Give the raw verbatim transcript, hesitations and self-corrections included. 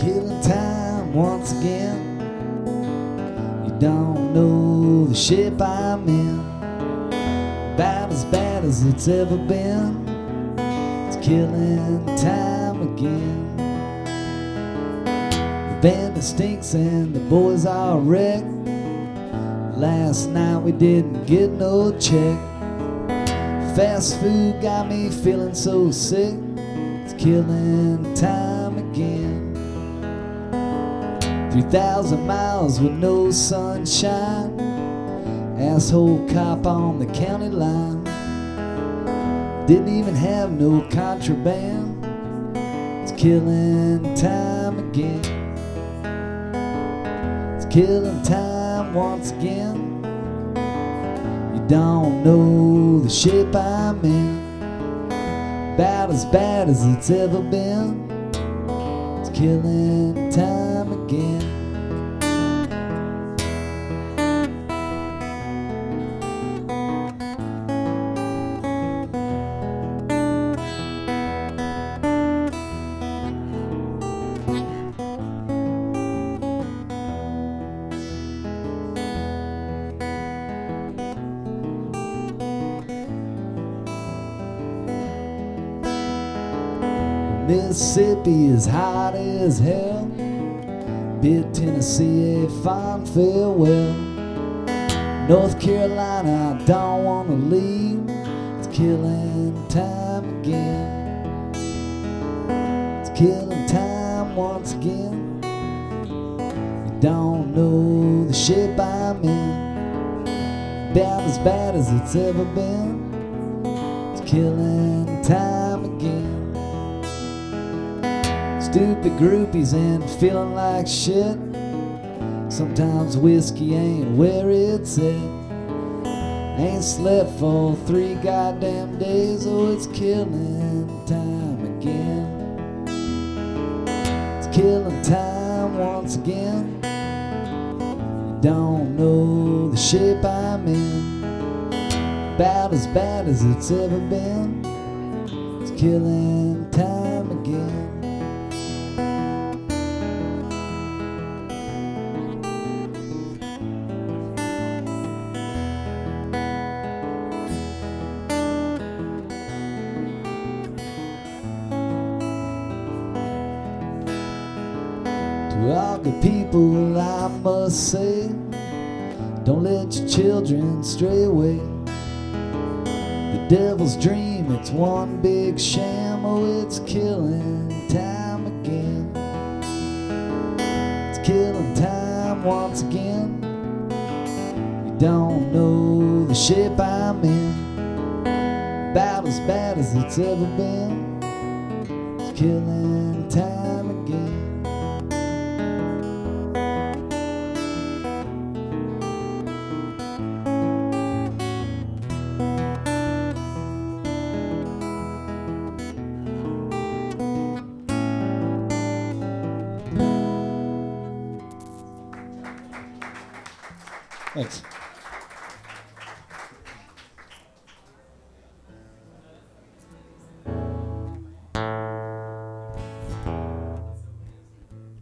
killing time once again. You don't know the shape I'm in, about as bad as it's ever been. It's killing time again. The band stinks and the boys are wrecked. Last night we didn't get no check. Fast food got me feeling so sick. It's killing time again. Three thousand miles with no sunshine. Asshole cop on the county line. Didn't even have no contraband. It's killing time again. It's killing time once again. You don't know the shape I'm in, about as bad as it's ever been. It's killing time again. Mississippi is hot as hell. Bid Tennessee a fond farewell. North Carolina, I don't want to leave. It's killing time again. It's killing time once again. You don't know the shape I'm in, about as bad as it's ever been. It's killing time again. Stupid groupies and feeling like shit. Sometimes whiskey ain't where it's at. Ain't slept for three goddamn days. Oh, it's killing time again. It's killing time once again. You don't know the shape I'm in, about as bad as it's ever been. It's killing time again. To all the people I must say, don't let your children stray away. The devil's dream, it's one big sham. Oh, it's killing time again. It's killing time once again. You don't know the shape I'm in, about as bad as it's ever been. It's killing time again. Thanks.